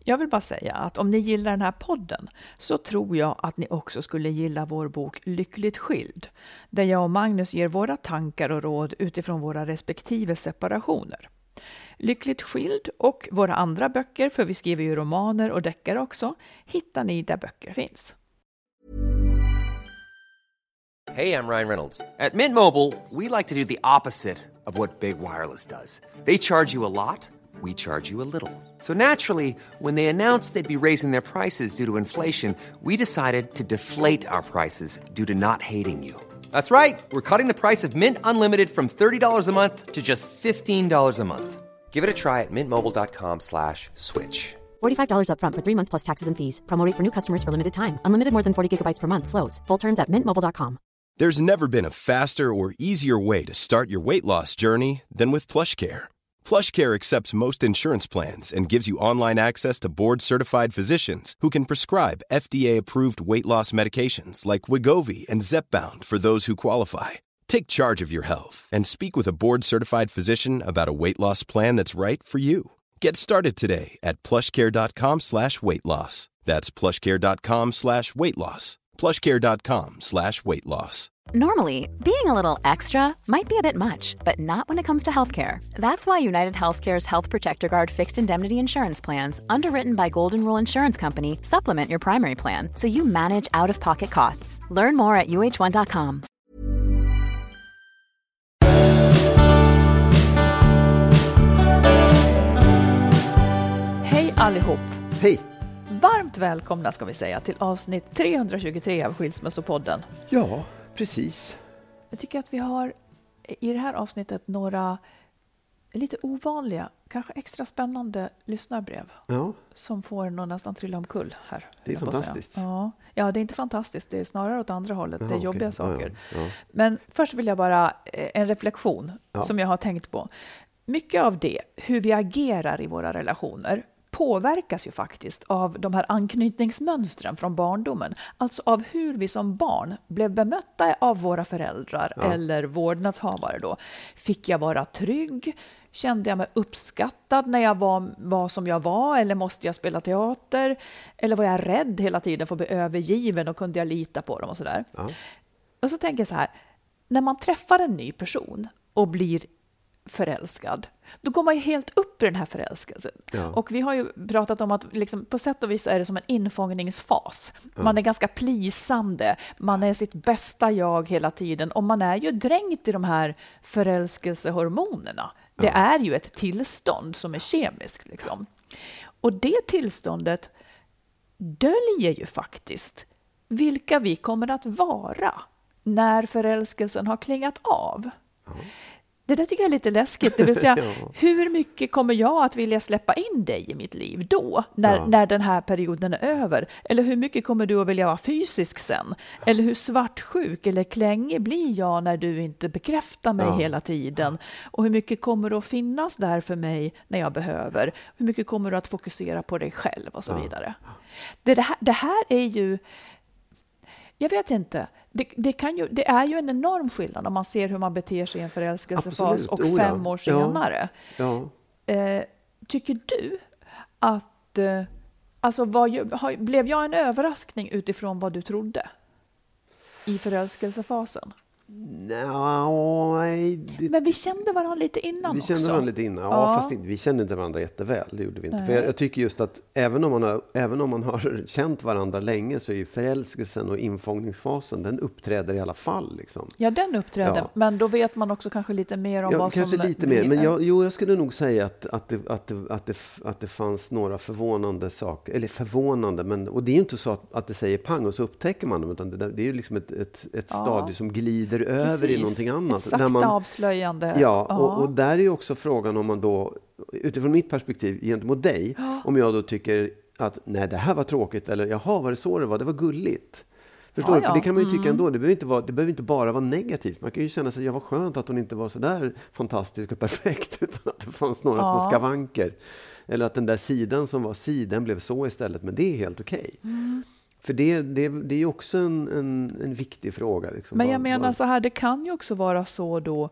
Jag vill bara säga att om ni gillar den här podden så tror jag att ni också skulle gilla vår bok Lyckligt skild, där jag och Magnus ger våra tankar och råd utifrån våra respektive separationer. Lyckligt skild och våra andra böcker, för vi skriver ju romaner och deckare också, hittar ni där böcker finns. Hey, I'm Ryan Reynolds. At Mint Mobile, we like to do the opposite of what Big Wireless does. They charge you a lot, we charge you a little. So naturally, when they announced they'd be raising their prices due to inflation, we decided to deflate our prices due to not hating you. That's right. We're cutting the price of Mint Unlimited from $30 a month to just $15 a month. Give it a try at mintmobile.com/switch. $45 up front for 3 months plus taxes and fees. Promo rate for new customers for limited time. Unlimited more than 40 gigabytes per month slows. Full terms at mintmobile.com. There's never been a faster or easier way to start your weight loss journey than with PlushCare. PlushCare accepts most insurance plans and gives you online access to board-certified physicians who can prescribe FDA-approved weight loss medications like Wegovy and Zepbound for those who qualify. Take charge of your health and speak with a board-certified physician about a weight loss plan that's right for you. Get started today at plushcare.com/weightloss. That's plushcare.com/weightloss. plushcare.com/weightloss. Normally, being a little extra might be a bit much, but not when it comes to healthcare. That's why United Healthcare's Health Protector Guard fixed indemnity insurance plans, underwritten by Golden Rule Insurance Company, supplement your primary plan so you manage out-of-pocket costs. Learn more at uh1.com. Hej allihop! Hej! Varmt välkomna ska vi säga till avsnitt 323 av Skilsmässopodden. Ja, precis. Jag tycker att vi har i det här avsnittet några lite ovanliga, kanske extra spännande lyssnarbrev. Ja. Som får någon nästan trilla omkull här. Det är fantastiskt. Ja, det är inte fantastiskt. Det är snarare åt andra hållet. Det är jobbiga saker. Ja. Men först vill jag bara en reflektion som jag har tänkt på. Mycket av det, hur vi agerar i våra relationer, påverkas ju faktiskt av de här anknytningsmönstren från barndomen. Alltså av hur vi som barn blev bemötta av våra föräldrar eller vårdnadshavare då. Fick jag vara trygg? Kände jag mig uppskattad när jag var som jag var? Eller måste jag spela teater? Eller var jag rädd hela tiden för att bli övergiven och kunde jag lita på dem och sådär? Ja. Och så tänker jag så här, när man träffar en ny person och blir förälskad, då går man ju helt upp i den här förälskelsen. Ja. Och vi har ju pratat om att liksom, på sätt och vis är det som en infångningsfas. Man är ganska plisande, man är sitt bästa jag hela tiden och man är ju dränkt i de här förälskelsehormonerna. Det är ju ett tillstånd som är kemiskt liksom. Och det tillståndet döljer ju faktiskt vilka vi kommer att vara när förälskelsen har klingat av. Det där tycker jag är lite läskigt. Det vill säga, hur mycket kommer jag att vilja släppa in dig i mitt liv då? När den här perioden är över? Eller hur mycket kommer du att vilja vara fysisk sen? Eller hur svartsjuk eller klängig blir jag när du inte bekräftar mig hela tiden? Och hur mycket kommer det att finnas där för mig när jag behöver? Hur mycket kommer du att fokusera på dig själv och så vidare? Det här är ju... Jag vet inte. Det är ju en enorm skillnad om man ser hur man beter sig i en förälskelsefas och 5 år senare. Ja. Tycker du att... blev jag en överraskning utifrån vad du trodde i förälskelsefasen? Nej. Men vi kände varandra lite innan också. Vi kände varandra lite innan, fast vi kände inte varandra jätteväl, det gjorde vi inte. För jag tycker just att även om man har känt varandra länge så är ju förälskelsen och infångningsfasen, den uppträder i alla fall. Liksom. Ja, den uppträder, men då vet man också kanske lite mer om vad som... Kanske lite mer, men jag skulle nog säga att det fanns några förvånande saker, eller förvånande, men, och det är inte så att det säger pang och så upptäcker man dem, utan det är ju liksom ett stadie som glider över i någonting annat. Ett sakta avslöjande. Ja, och där är ju också frågan om man då, utifrån mitt perspektiv gentemot dig, om jag då tycker att nej, det här var tråkigt, eller jaha, var det så det var gulligt. Förstår du? För det kan man ju tycka ändå, det behöver inte bara vara negativt. Man kan ju känna sig, jag var skönt att hon inte var så där fantastisk och perfekt, utan att det fanns några små skavanker. Eller att den där sidan som var sidan blev så istället, men det är helt okej. För det är ju också en viktig fråga. Liksom. Men jag menar så här, det kan ju också vara så då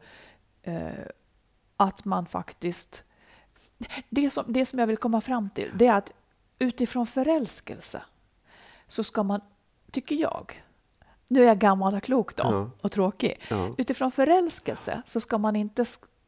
att man faktiskt... Det som jag vill komma fram till, det är att utifrån förälskelse så ska man, tycker jag, nu är jag gammal och klok då och tråkig. Ja. Utifrån förälskelse så ska man inte,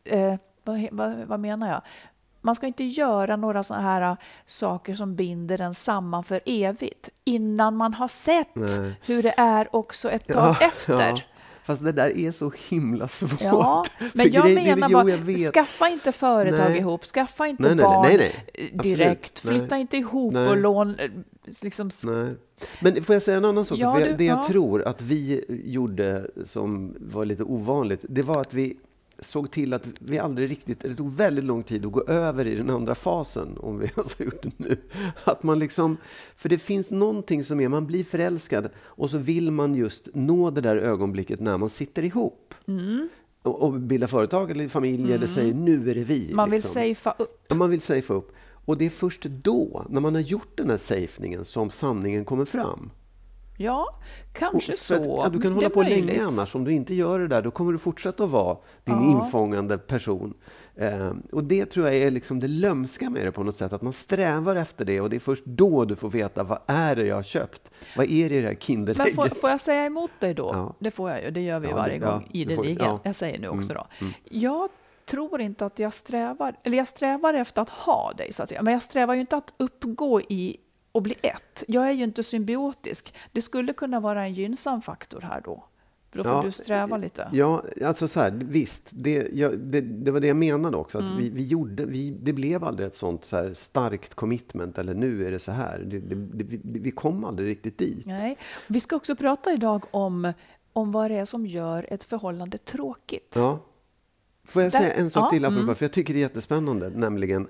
vad menar jag? Man ska inte göra några såna här saker som binder den samman för evigt innan man har sett hur det är också ett tag efter. Ja. Fast det där är så himla svårt. Ja, men jag menar bara, skaffa inte företag ihop, skaffa inte barn direkt, flytta inte ihop och lån. Liksom. Men får jag säga en annan sak? Jag tror att vi gjorde som var lite ovanligt, det var att vi såg till att vi aldrig riktigt, det tog väldigt lång tid att gå över i den andra fasen, om vi har gjort det nu. Att man liksom, för det finns någonting som är, man blir förälskad och så vill man just nå det där ögonblicket när man sitter ihop. Och bildar företag eller familj eller säger nu är det vi. Man vill safea upp. Ja, man vill safea upp. Och det är först då, när man har gjort den här safeningen, som sanningen kommer fram. Ja, kanske så. Du kan hålla på länge annars. Om du inte gör det där, då kommer du fortsätta att vara din infångande person. Och det tror jag är liksom det lömska med det på något sätt. Att man strävar efter det och det är först då du får veta vad är det jag har köpt. Vad är det i det här Kinderägget? Men får jag säga emot dig då? Ja. Det får jag ju. Det gör vi varje gång ideligen. Ja. Jag säger nu också då. Jag tror inte att jag strävar efter att ha dig så att säga. Men jag strävar ju inte att uppgå i och bli ett. Jag är ju inte symbiotisk. Det skulle kunna vara en gynnsam faktor här då. För då får du sträva lite. Ja, alltså så här, visst. Det var det jag menade också. Att det blev aldrig ett sånt så här starkt commitment. Eller nu är det så här. Vi kom aldrig riktigt dit. Nej. Vi ska också prata idag om vad det är som gör ett förhållande tråkigt. Ja. Får jag säga en sak till apropå? För jag tycker det är jättespännande. Nämligen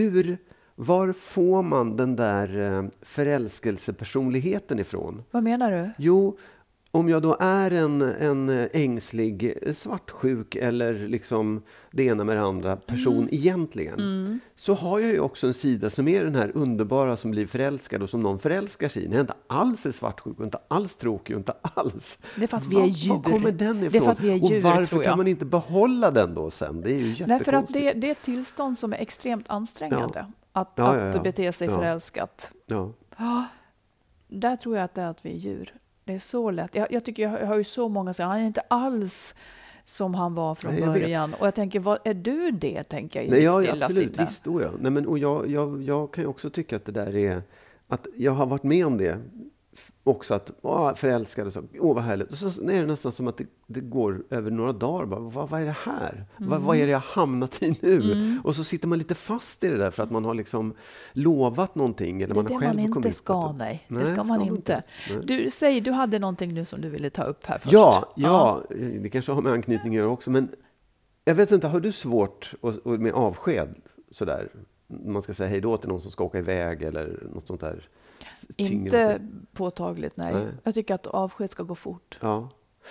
var får man den där förälskelsepersonligheten ifrån? Vad menar du? Jo, om jag då är en ängslig, svartsjuk eller liksom det ena med det andra person egentligen, så har jag ju också en sida som är den här underbara som blir förälskad och som någon förälskar sig i. När jag inte alls är svartsjuk och inte alls tråkig och inte alls. Det är för att vi är djur. Var kommer den ifrån? Det är för att vi är djur, och varför kan man inte behålla den då sen? Det är ju jättekonstigt. Därför att det är ett tillstånd som är extremt ansträngande. Att bete sig förälskat. Ja. Där tror jag att det är att vi är djur. Det är så lätt. Jag tycker jag har ju så många som han är inte alls som han var från början. Och jag tänker, vad är du det? Tänker jag. Nej, absolut. Visst då, ja. Nej, men, och jag kan ju också tycka att det där är... Att jag har varit med om det också, att förälskad och så, vad härligt. Och så är det nästan som att det går över några dagar. Bara, vad är det här? Vad är det jag hamnat i nu? Och så sitter man lite fast i det där för att man har liksom lovat någonting. Eller man har själv man inte ska, nej. Det ska man inte. Du hade någonting nu som du ville ta upp här först. Ja, det kanske har med anknytning att göra också. Men jag vet inte, har du svårt med avsked sådär? Man ska säga hej då till någon som ska åka iväg eller något sånt där. Inte påtagligt, nej. Jag tycker att avsked ska gå fort. Ja.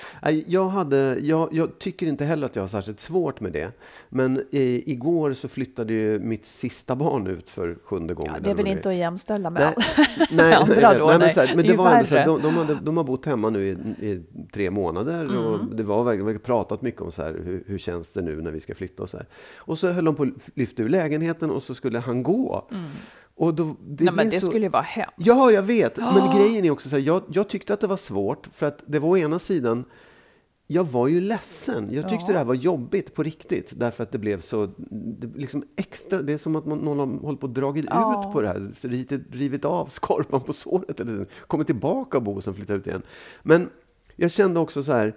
Jag tycker inte heller att jag har särskilt svårt med det. Men igår så flyttade ju mitt sista barn ut för 7:e gången. Ja, det är väl inte att jämställa med andra då? Men det var ändå så här, de har bott hemma nu i 3 månader. Och det var verkligen pratat mycket om så här, hur känns det nu när vi ska flytta och så här. Och så höll de på att lyfta ur lägenheten och så skulle han gå. Och då, det skulle ju vara hemskt. Ja, jag vet. Men grejen är också så här, jag tyckte att det var svårt. För att det var å ena sidan, jag var ju ledsen. Jag tyckte det här var jobbigt på riktigt. Därför att det blev så liksom extra. Det är som att någon håller på att dragit ut på det här. Så rivit av skorpan på såret. Eller kommit tillbaka och bo och sen flyttat ut igen. Men jag kände också så här.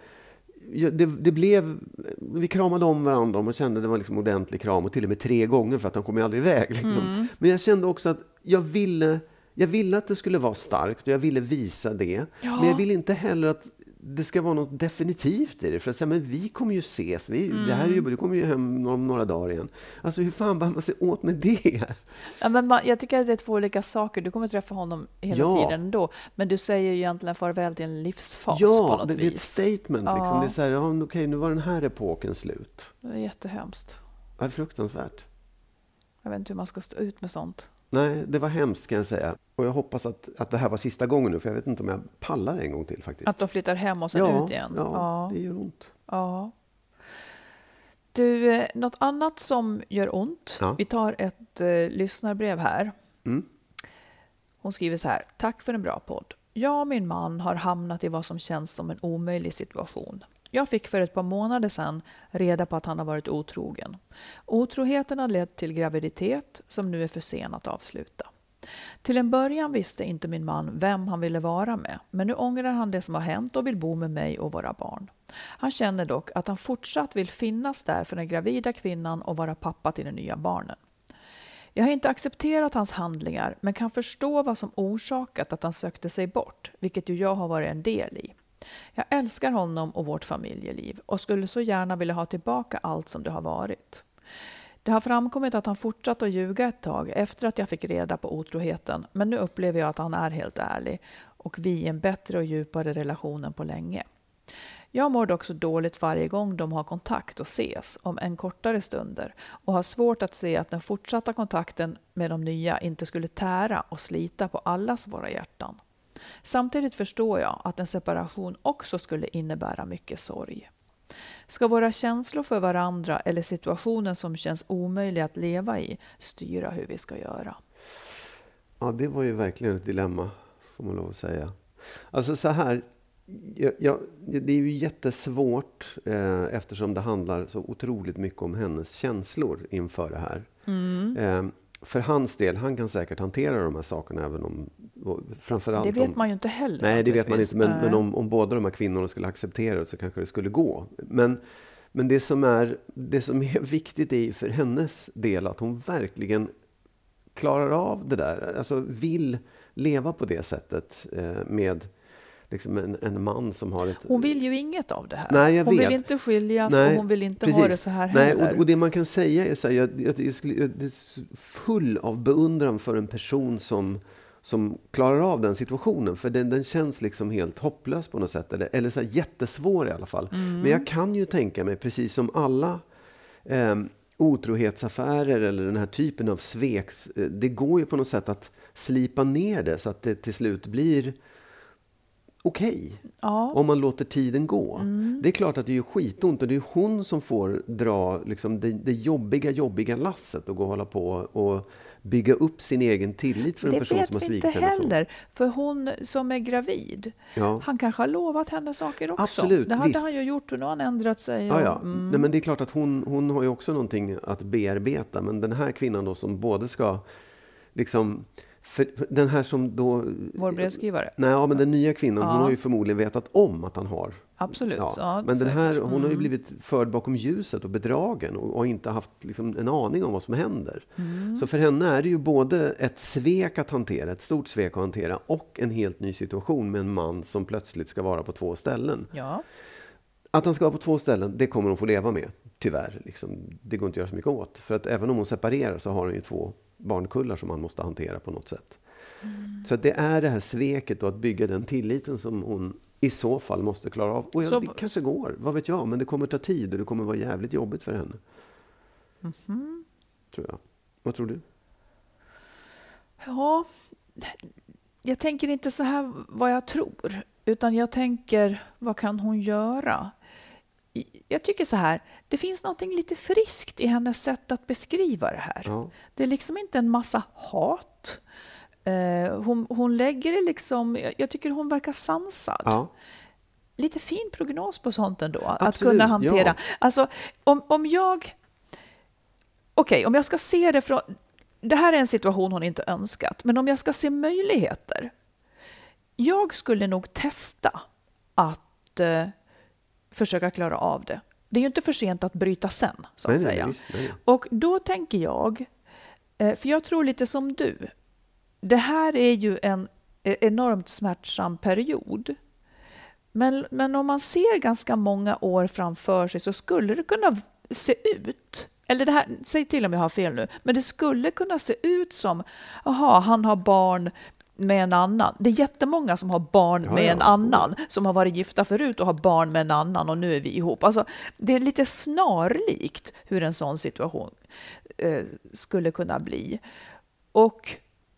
Vi kramade om varandra och man kände det var liksom ordentlig kram och till och med 3 gånger för att han kom aldrig iväg. Liksom. Men jag kände också att jag ville att det skulle vara starkt och jag ville visa det. Men jag ville inte heller att det ska vara något definitivt i det. För att säga, men vi kommer ju ses. Det här är du kommer ju hem om några dagar igen. Alltså hur fan bär man sig åt med det? Ja, men jag tycker att det är 2 olika saker. Du kommer träffa honom hela tiden ändå. Men du säger ju egentligen farväl till en livsfas på något vis. Ja, det är ett statement. Liksom. Det är så här, okej, nu var den här epoken slut. Det är jättehemskt. Det är fruktansvärt. Jag vet inte hur man ska stå ut med sånt. Nej, det var hemskt kan jag säga. Och jag hoppas att det här var sista gången nu. För jag vet inte om jag pallar en gång till faktiskt. Att de flyttar hem och sen ut igen. Ja, det gör ont. Ja. Du, något annat som gör ont. Ja. Vi tar ett lyssnarbrev här. Hon skriver så här: tack för en bra podd. Jag och min man har hamnat i vad som känns som en omöjlig situation. Jag fick för ett par månader sedan reda på att han har varit otrogen. Otroheten har lett till graviditet som nu är för sen att avsluta. Till en början visste inte min man vem han ville vara med, men nu ångrar han det som har hänt och vill bo med mig och våra barn. Han känner dock att han fortsatt vill finnas där för den gravida kvinnan och vara pappa till de nya barnen. Jag har inte accepterat hans handlingar, men kan förstå vad som orsakat att han sökte sig bort, vilket ju jag har varit en del i. Jag älskar honom och vårt familjeliv och skulle så gärna vilja ha tillbaka allt som det har varit. Det har framkommit att han fortsatt att ljuga ett tag efter att jag fick reda på otroheten, men nu upplever jag att han är helt ärlig och vi är en bättre och djupare relation än på länge. Jag mår dock så dåligt varje gång de har kontakt och ses, om en kortare stunder, och har svårt att se att den fortsatta kontakten med de nya inte skulle tära och slita på allas våra hjärtan. Samtidigt förstår jag att en separation också skulle innebära mycket sorg. Ska våra känslor för varandra eller situationen som känns omöjlig att leva i styra hur vi ska göra? Ja, det var ju verkligen ett dilemma, får man lov att säga. Alltså så här, det är ju jättesvårt eftersom det handlar så otroligt mycket om hennes känslor inför det här. För hans del, han kan säkert hantera de här sakerna även om... Framförallt det vet man ju inte heller. Nej, det vet man inte. Men om båda de här kvinnorna skulle acceptera det så kanske det skulle gå. Men det som är viktigt är ju för hennes del att hon verkligen klarar av det där. Alltså vill leva på det sättet med liksom en man som har ett... Hon vill ju inget av det här. Nej, hon vill inte skiljas och hon vill inte ha det så här heller. Nej, och det man kan säga är så här, jag är full av beundran för en person som klarar av den situationen. För den känns liksom helt hopplös på något sätt. Eller så här jättesvår i alla fall. Men jag kan ju tänka mig, precis som alla otrohetsaffärer eller den här typen av sveks, det går ju på något sätt att slipa ner det så att det till slut blir okej. Ja. Om man låter tiden gå. Det är klart att det är skitont och det är hon som får dra liksom det jobbiga lasset och gå och hålla på och bygga upp sin egen tillit för en person som har svikit henne. Det vet vi inte heller, för hon som är gravid, han kanske har lovat henne saker också. Absolut, det hade han ju gjort och nu har han ändrat sig. Nej, men det är klart att hon har ju också någonting att bearbeta, men den här kvinnan då som både ska liksom... För den här som då... Vår brevskrivare. Nej, men den nya kvinnan, hon har ju förmodligen vetat om att han har. Absolut. Ja. Men den här, hon har ju blivit förd bakom ljuset och bedragen och inte haft liksom en aning om vad som händer. Så för henne är det ju både ett svek att hantera, ett stort svek att hantera och en helt ny situation med en man som plötsligt ska vara på 2 ställen. Ja. Att han ska vara på 2 ställen, det kommer hon få leva med, tyvärr. Liksom. Det går inte att göra så mycket åt. För att även om hon separerar så har hon ju 2 barnkullar som man måste hantera på något sätt. Så att det är det här sveket och att bygga den tilliten som hon i så fall måste klara av. Och det kanske går, vad vet jag, men det kommer ta tid och det kommer vara jävligt jobbigt för henne. Tror jag. Vad tror du? Ja, jag tänker inte så här vad jag tror, utan jag tänker vad kan hon göra? Jag tycker så här, det finns något lite friskt i hennes sätt att beskriva det här. Ja. Det är liksom inte en massa hat. Hon lägger det liksom, jag tycker hon verkar sansad. Ja. Lite fin prognos på sånt ändå. Absolut, att kunna hantera. Ja. Alltså, om jag ska se det från, det här är en situation hon inte önskat, men om jag ska se möjligheter, jag skulle nog testa att försöka klara av det. Det är ju inte för sent att bryta sen, så att säga. Nej. Och då tänker jag, för jag tror lite som du, det här är ju en enormt smärtsam period. Men om man ser ganska många år framför sig så skulle det kunna se ut, eller det här, säg till om jag har fel nu, men det skulle kunna se ut som, han har barn med en annan. Det är jättemånga som har barn med en annan, som har varit gifta förut och har barn med en annan och nu är vi ihop. Alltså, det är lite snarlikt hur en sån situation skulle kunna bli. Och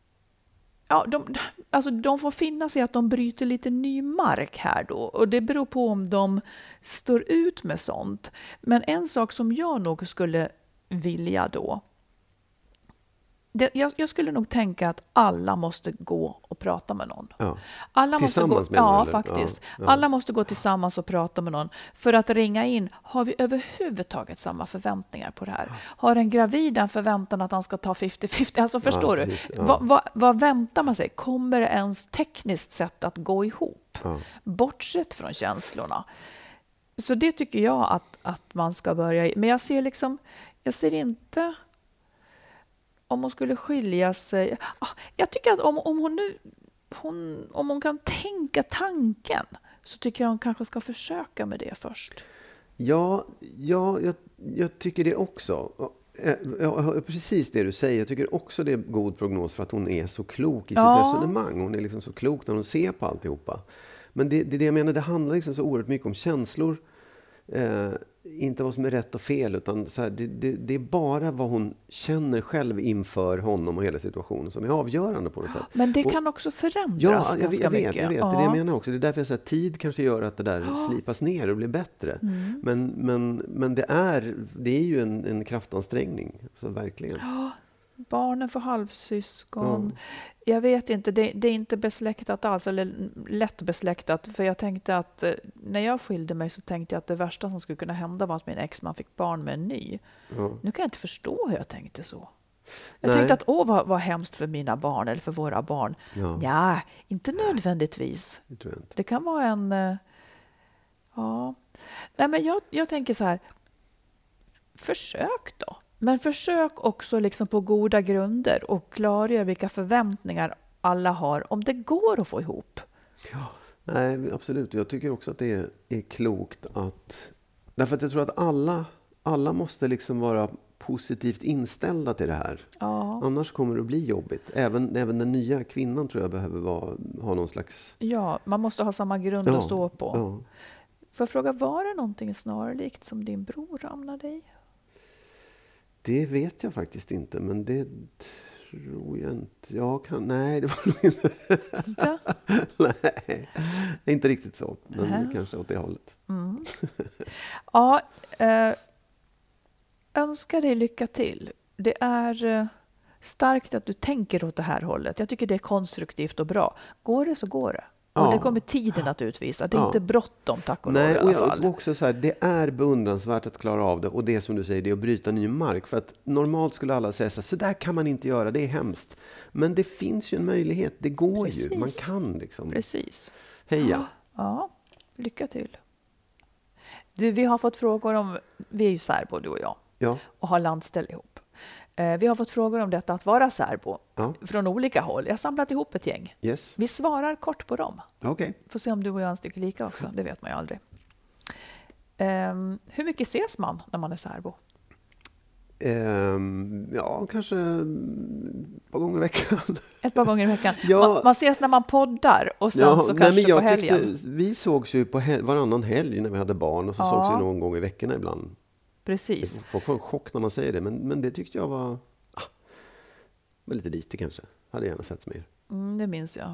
de får finna sig att de bryter lite ny mark här då. Och det beror på om de står ut med sånt. Men en sak som jag nog skulle vilja då, Jag skulle nog tänka att alla måste gå och prata med någon. Ja. Alla Tillsammans måste gå, med ja, faktiskt. Ja. Alla måste gå tillsammans och prata med någon för att ringa in. Har vi överhuvudtaget samma förväntningar på det här? Har en gravid en förväntan att han ska ta 50-50? Alltså förstår du? Ja. Vad väntar man sig? Kommer det ens tekniskt sett att gå ihop? Ja. Bortsett från känslorna. Så det tycker jag att man ska börja. Men jag ser inte om hon skulle skilja sig. Jag tycker att om hon kan tänka tanken, så tycker jag hon kanske ska försöka med det först. Ja, jag tycker det också. Precis det du säger. Jag tycker också det är god prognos för att hon är så klok i sitt resonemang. Hon är liksom så klok när hon ser på alltihopa. Men det jag menar, det handlar liksom så oerhört mycket om känslor. Inte vad som är rätt och fel, utan så här, det är bara vad hon känner själv inför honom och hela situationen som är avgörande på något sätt. Men det kan också förändras ganska mycket. Jag vet. Det är det jag menar också. Det är därför jag säger att tid kanske gör att det där slipas ner och blir bättre. Men det är ju en kraftansträngning, så verkligen. Ja, barnen får halvsyskon. Jag vet inte, det är inte besläktat alls, eller lätt besläktat. För jag tänkte att när jag skilde mig så tänkte jag att det värsta som skulle kunna hända var att min exman fick barn med en ny. Nu kan jag inte förstå hur jag tänkte så. Jag tänkte att vad hemskt för mina barn eller för våra barn. Ja, inte nödvändigtvis. Det tror jag inte. Det kan vara en... Nej, men jag tänker så här, försök då. Men försök också liksom på goda grunder och klargöra vilka förväntningar alla har, om det går att få ihop. Ja, nej, absolut. Jag tycker också att det är klokt att... Därför att jag tror att alla måste liksom vara positivt inställda till det här. Ja. Annars kommer det att bli jobbigt. Även den nya kvinnan tror jag behöver ha någon slags... Ja, man måste ha samma grund att stå på. Ja. Får jag fråga, var det någonting snarlikt som din bror ramlade i? Det vet jag faktiskt inte, men det tror jag inte. Nej, det var nog inte. Nej, inte riktigt så. Men kanske åt det hållet. Ja, önskar dig lycka till. Det är starkt att du tänker åt det här hållet. Jag tycker det är konstruktivt och bra. Går det så går det. Och det kommer tiden att utvisa. Det är inte bråttom, tack och lov i alla fall. Och också så här, det är beundransvärt att klara av det. Och det som du säger, det är att bryta ny mark. För att normalt skulle alla säga så där kan man inte göra, det är hemskt. Men det finns ju en möjlighet, det går ju. Man kan liksom. Precis. Heja. Ja, lycka till. Du, vi har fått frågor om, vi är ju särbo du och jag. Ja. Och har landställ ihop. Vi har fått frågor om detta att vara särbo från olika håll. Jag har samlat ihop ett gäng. Yes. Vi svarar kort på dem. Okay. Får se om du och jag tycker lika också. Det vet man ju aldrig. Hur mycket ses man när man är särbo? Kanske ett par gånger i veckan. Ett par gånger i veckan. Man ses när man poddar och sen så kanske på helgen. Vi sågs ju på varannan helg när vi hade barn och så sågs vi någon gång i veckorna ibland. Precis. Folk får en chock när man säger det, men det tyckte jag var lite kanske. Hade gärna sett mer. Det minns jag.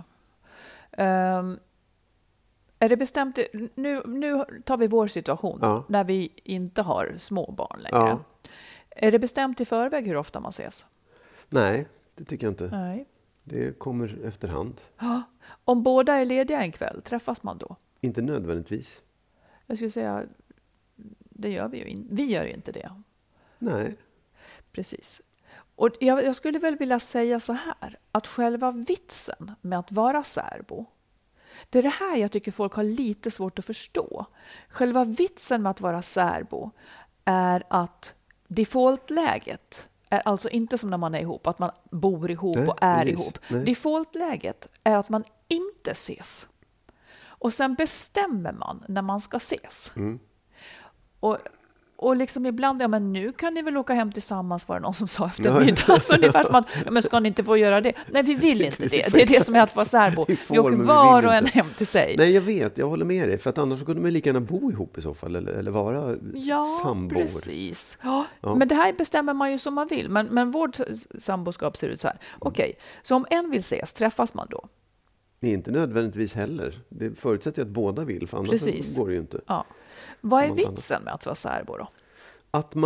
Är det bestämt, nu tar vi vår situation när vi inte har små barn längre. Ja. Är det bestämt i förväg hur ofta man ses? Nej, det tycker jag inte. Nej. Det kommer efterhand. Ja. Om båda är lediga en kväll, träffas man då? Inte nödvändigtvis. Jag skulle säga, det gör vi ju. Vi gör ju inte det. Nej. Precis. Och jag skulle väl vilja säga så här, att själva vitsen med att vara särbo, det är det här jag tycker folk har lite svårt att förstå. Själva vitsen med att vara särbo är att defaultläget är alltså inte som när man är ihop, att man bor ihop och är ihop. Nej. Defaultläget är att man inte ses. Och sen bestämmer man när man ska ses. Mm. Och liksom ibland, men nu kan ni väl åka hem tillsammans, var det någon som sa efter middag. Så ungefär som att, men ska ni inte få göra det? Nej, vi vill inte det. Det är det som är att vara särbo. Vi åker var och en hem till sig. Nej, jag håller med dig. För att annars kunde man lika gärna bo ihop i så fall. Eller vara sambor. Precis. Ja, men det här bestämmer man ju som man vill. Men vårt samboskap ser ut så här. Okej, så om en vill ses, träffas man då? Inte nödvändigtvis heller. Det förutsätter att båda vill, för annars går det ju inte. Ja. Vad är vitsen med att vara särbo då? att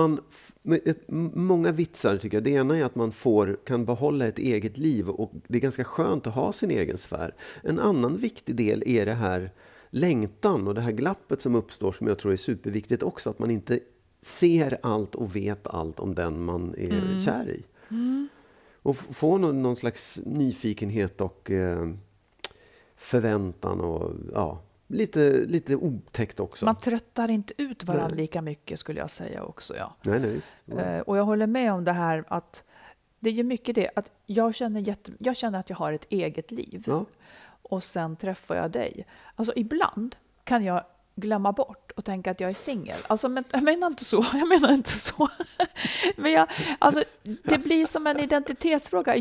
många vitsar tycker jag. Det ena är att man kan behålla ett eget liv och det är ganska skönt att ha sin egen sfär. En annan viktig del är det här längtan och det här glappet som uppstår som jag tror är superviktigt också. Att man inte ser allt och vet allt om den man är kär i. Och få någon slags nyfikenhet och förväntan och lite otäckt också. Man tröttar inte ut varandra lika mycket skulle jag säga också. Ja. Nej, visst. Ja. Och jag håller med om det här att det är ju mycket det att jag känner att jag har ett eget liv. Ja. Och sen träffar jag dig. Alltså ibland kan jag glömma bort och tänka att jag är singel. Alltså, men jag menar inte så. Men det blir som en identitetsfråga.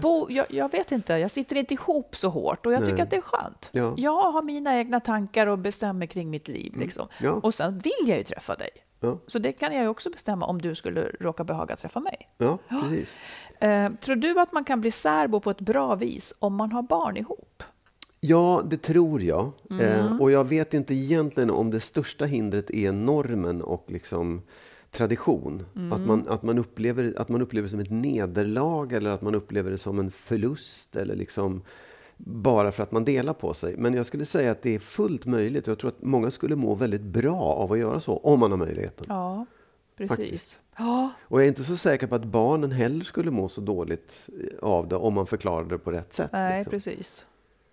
Jag vet inte, jag sitter inte ihop så hårt och jag tycker att det är skönt. Ja. Jag har mina egna tankar och bestämmer kring mitt liv. Liksom. Ja. Och sen vill jag ju träffa dig. Ja. Så det kan jag ju också bestämma om du skulle råka behaga träffa mig. Ja, precis. Tror du att man kan bli särbo på ett bra vis om man har barn ihop? Ja, det tror jag. Och jag vet inte egentligen om det största hindret är normen och liksom tradition. Att man upplever det som ett nederlag eller att man upplever det som en förlust eller liksom bara för att man delar på sig. Men jag skulle säga att det är fullt möjligt. Jag tror att många skulle må väldigt bra av att göra så, om man har möjligheten. Ja, precis. Faktiskt. Ja. Och jag är inte så säker på att barnen heller skulle må så dåligt av det om man förklarade det på rätt sätt. Nej, liksom. precis.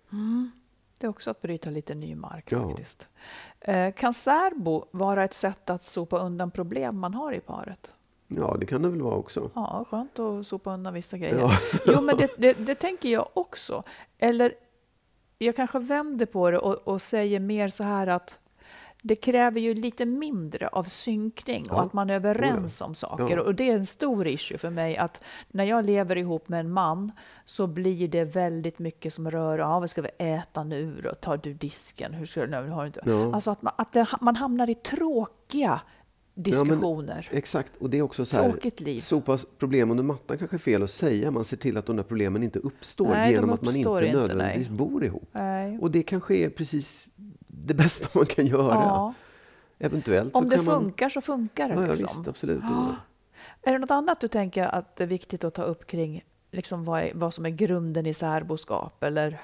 Det är också att bryta lite ny mark faktiskt. Kan särbo vara ett sätt att sopa undan problem man har i paret? Ja, det kan det väl vara också. Ja, skönt att sopa undan vissa grejer. Ja. Jo, men det tänker jag också. Eller jag kanske vänder på det och säger mer så här att det kräver ju lite mindre av synkning och att man är överens om saker. Och det är en stor issue för mig att när jag lever ihop med en man så blir det väldigt mycket som rör, vad ska vi äta nu då? Tar du disken? Hur ska du nu? Har du inte? Ja. Alltså att man hamnar i tråkiga diskussioner. Ja, exakt, och det är också så här, tråkigt liv. Sopa problem under mattan kanske är fel att säga. Man ser till att de där problemen inte uppstår genom att man inte nödvändigtvis bor ihop. Nej. Och det kanske är precis det bästa man kan göra. Ja. Eventuellt. Om det funkar så funkar det. Ja, liksom. visst, absolut. Ja. Är det något annat du tänker att det är viktigt att ta upp kring liksom vad som är grunden i särboskap? Eller?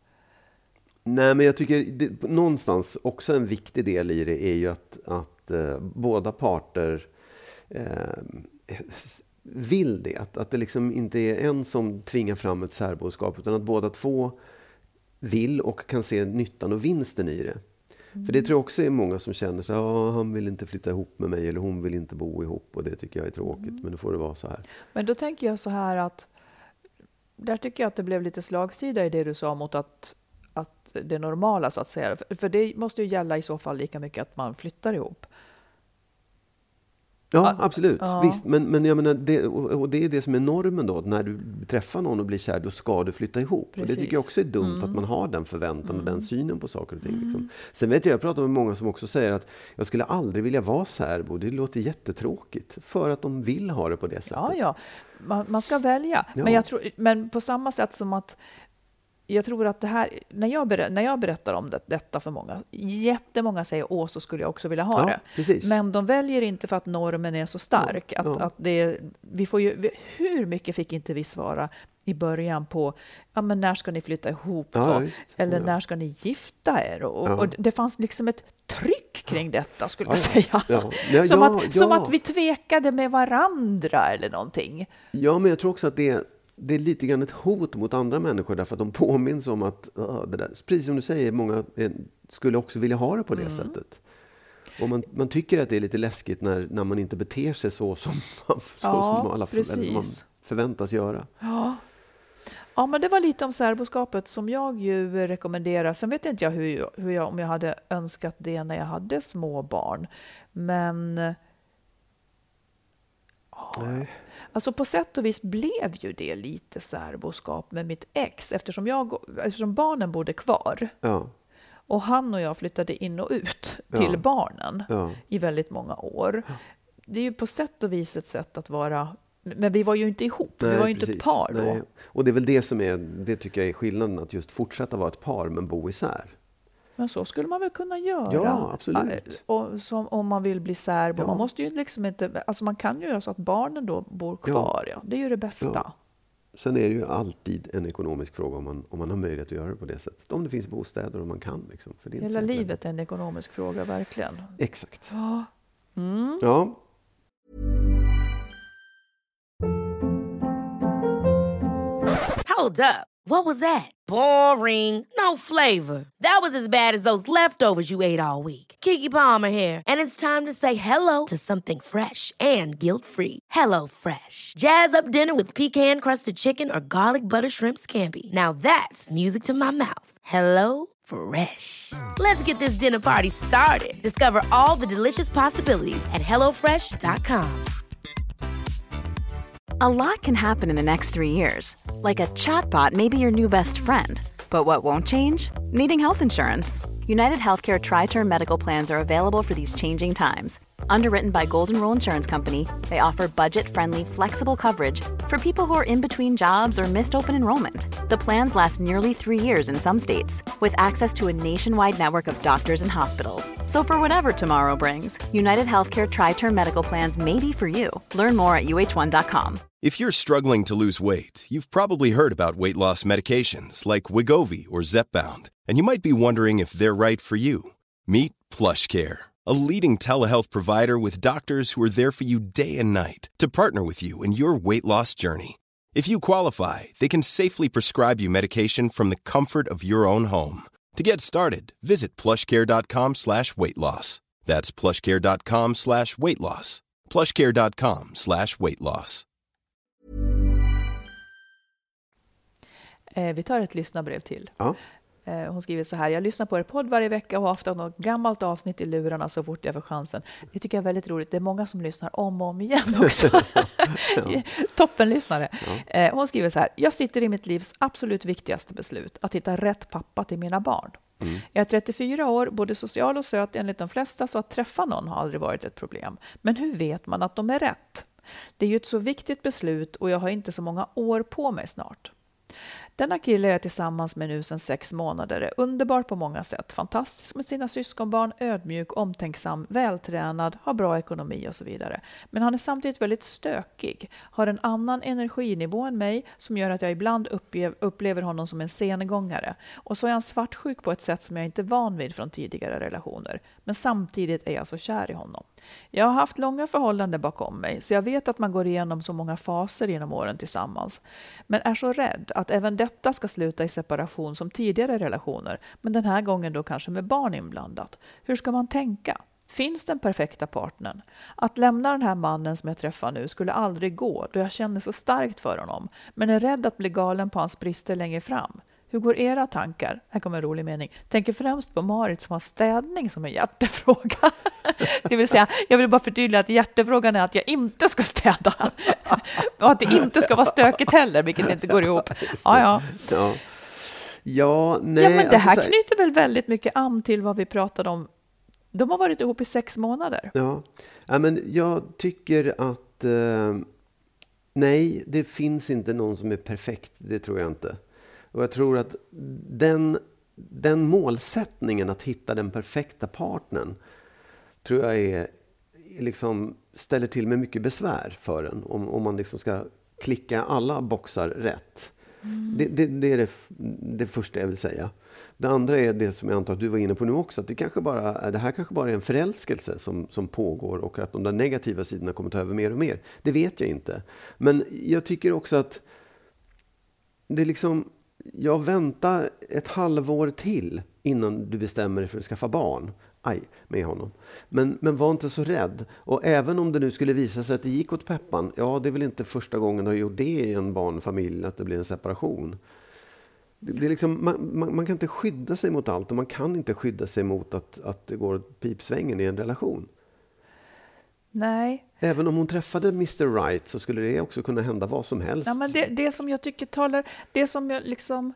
Nej, men jag tycker någonstans också en viktig del i det är ju att båda parter vill det. Att det liksom inte är en som tvingar fram ett särboskap utan att båda två vill och kan se nyttan och vinsten i det. För det tror jag också är många som känner så han vill inte flytta ihop med mig eller hon vill inte bo ihop och det tycker jag är tråkigt, men då får det vara så här. Men då tänker jag så här att där tycker jag att det blev lite slagsida i det du sa mot att det normala så att säga. För det måste ju gälla i så fall lika mycket att man flyttar ihop. Ja, absolut. Visst. Men jag menar, det är det som är normen då. När du träffar någon och blir kär, då ska du flytta ihop. Och det tycker jag också är dumt att man har den förväntan och den synen på saker och ting. Liksom. Sen vet jag pratar med många som också säger att jag skulle aldrig vilja vara särbo. Det låter jättetråkigt. För att de vill ha det på det sättet. Ja. Man ska välja. Ja. Men på samma sätt som att jag tror att det här, när jag berättar om detta för många, jättemånga säger så skulle jag också vilja ha det. Precis. Men de väljer inte för att normen är så stark. Att vi får ju, hur mycket fick inte vi svara i början på men när ska ni flytta ihop då? Eller när ska ni gifta er? Och det fanns liksom ett tryck kring detta skulle jag säga. Som att vi tvekade med varandra eller någonting. Ja, men jag tror också att det är lite grann ett hot mot andra människor därför att de påminns om att det där, precis som du säger, många skulle också vilja ha det på det sättet. Och man tycker att det är lite läskigt när man inte beter sig så som alla som man förväntas göra. Ja, men det var lite om särboskapet som jag ju rekommenderar. Sen vet inte jag om jag hade önskat det när jag hade små barn. Men alltså på sätt och vis blev ju det lite särboskap med mitt ex eftersom barnen bodde kvar. Ja. Och han och jag flyttade in och ut till barnen i väldigt många år. Det är ju på sätt och vis ett sätt att vara, men vi var ju inte ihop, vi var ju inte ett par då. Nej. Och det är väl det tycker jag är skillnaden, att just fortsätta vara ett par men bo isär. Men så skulle man väl kunna göra. Ja, absolut. Och om man vill bli särbo. Man måste ju liksom inte, alltså man kan ju göra så att barnen då bor kvar. Ja. Det är ju det bästa. Ja. Sen är det ju alltid en ekonomisk fråga om man har möjlighet att göra det på det sättet. Om det finns bostäder och man kan. Liksom, för det är hela livet är en ekonomisk fråga, verkligen. Exakt. Ja. Ja. Hold up. What was that? Boring. No flavor. That was as bad as those leftovers you ate all week. Keke Palmer here, and it's time to say hello to something fresh and guilt-free. Hello Fresh. Jazz up dinner with pecan-crusted chicken or garlic butter shrimp scampi. Now that's music to my mouth. Hello Fresh. Let's get this dinner party started. Discover all the delicious possibilities at hellofresh.com. A lot can happen in the next 3 years. Like a chatbot may be your new best friend. But what won't change? Needing health insurance. United Healthcare Tri-Term Medical Plans are available for these changing times. Underwritten by Golden Rule Insurance Company, they offer budget-friendly, flexible coverage for people who are in between jobs or missed open enrollment. The plans last nearly 3 years in some states, with access to a nationwide network of doctors and hospitals. So for whatever tomorrow brings, United Healthcare Tri-Term Medical Plans may be for you. Learn more at uh1.com. If you're struggling to lose weight, you've probably heard about weight loss medications like Wegovy or Zepbound, and you might be wondering if they're right for you. Meet PlushCare, a leading telehealth provider with doctors who are there for you day and night to partner with you in your weight loss journey. If you qualify, they can safely prescribe you medication from the comfort of your own home. To get started, visit plushcare.com/weightloss. That's plushcare.com/weightloss. plushcare.com/weightloss. Vi tar ett lyssnarbrev till. Ja. Hon skriver så här: jag lyssnar på er podd varje vecka och har haft något gammalt avsnitt i lurarna så fort jag får chansen. Det tycker jag är väldigt roligt. Det är många som lyssnar om och om igen också. Toppenlyssnare. Ja. Hon skriver så här: jag sitter i mitt livs absolut viktigaste beslut, att hitta rätt pappa till mina barn. Jag är 34 år, både social och söt enligt de flesta, så att träffa någon har aldrig varit ett problem. Men hur vet man att de är rätt? Det är ju ett så viktigt beslut och jag har inte så många år på mig snart. Denna kille är jag tillsammans med nu sedan 6 månader. Är underbar på många sätt. Fantastisk med sina syskonbarn, ödmjuk, omtänksam, vältränad, har bra ekonomi och så vidare. Men han är samtidigt väldigt stökig. Har en annan energinivå än mig som gör att jag ibland upplever honom som en sengångare. Och så är han svartsjuk på ett sätt som jag inte är van vid från tidigare relationer. Men samtidigt är jag så kär i honom. Jag har haft långa förhållanden bakom mig, så jag vet att man går igenom så många faser genom åren tillsammans. Men är så rädd att även detta ska sluta i separation som tidigare relationer, men den här gången då kanske med barn inblandat. Hur ska man tänka? Finns den perfekta partnern? Att lämna den här mannen som jag träffar nu skulle aldrig gå, då jag känner så starkt för honom, men är rädd att bli galen på hans brister längre fram. Hur går era tankar? Här kommer en rolig mening. Tänker främst på Marit som har städning som en hjärtefråga. Det vill säga, jag vill bara förtydliga att hjärtefrågan är att jag inte ska städa. Och att det inte ska vara stökigt heller, vilket inte går ihop. Ja, men det här knyter väl väldigt mycket an till vad vi pratade om. De har varit ihop i 6 månader. Ja, men jag tycker att nej, det finns inte någon som är perfekt. Det tror jag inte. Och jag tror att den målsättningen att hitta den perfekta partnern tror jag är liksom ställer till med mycket besvär för en om man liksom ska klicka alla boxar rätt. Det är det första jag vill säga. Det andra är det som jag antar att du var inne på nu också, att det här kanske bara är en förälskelse som pågår och att de där negativa sidorna kommer ta över mer och mer. Det vet jag inte. Men jag tycker också att det liksom, jag väntar ett halvår till innan du bestämmer dig för att skaffa barn med honom. Men var inte så rädd. Och även om det nu skulle visa sig att det gick åt peppan, det är väl inte första gången du har gjort det i en barnfamilj att det blir en separation. Det är liksom, man kan inte skydda sig mot allt och man kan inte skydda sig mot att det går pipsvängen i en relation. Nej. Även om hon träffade Mr. Right så skulle det också kunna hända vad som helst. Ja, men det som jag tycker talar, det som jag liksom...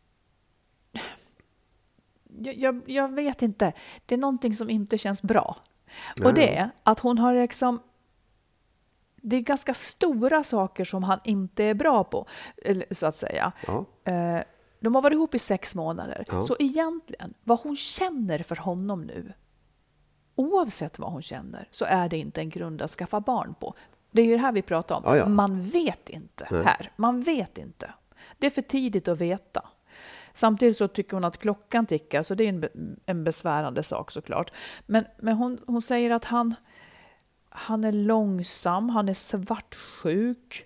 Jag vet inte. Det är någonting som inte känns bra. Nej. Och det är att hon har liksom... Det är ganska stora saker som han inte är bra på, så att säga. Ja. De har varit ihop i 6 månader. Ja. Så egentligen, vad hon känner för honom nu, oavsett vad hon känner, så är det inte en grund att skaffa barn på. Det är ju det här vi pratar om. Ja. Man vet inte här. Man vet inte. Det är för tidigt att veta. Samtidigt så tycker hon att klockan tickar, så det är en besvärande sak såklart. Men hon säger att han är långsam, han är svartsjuk.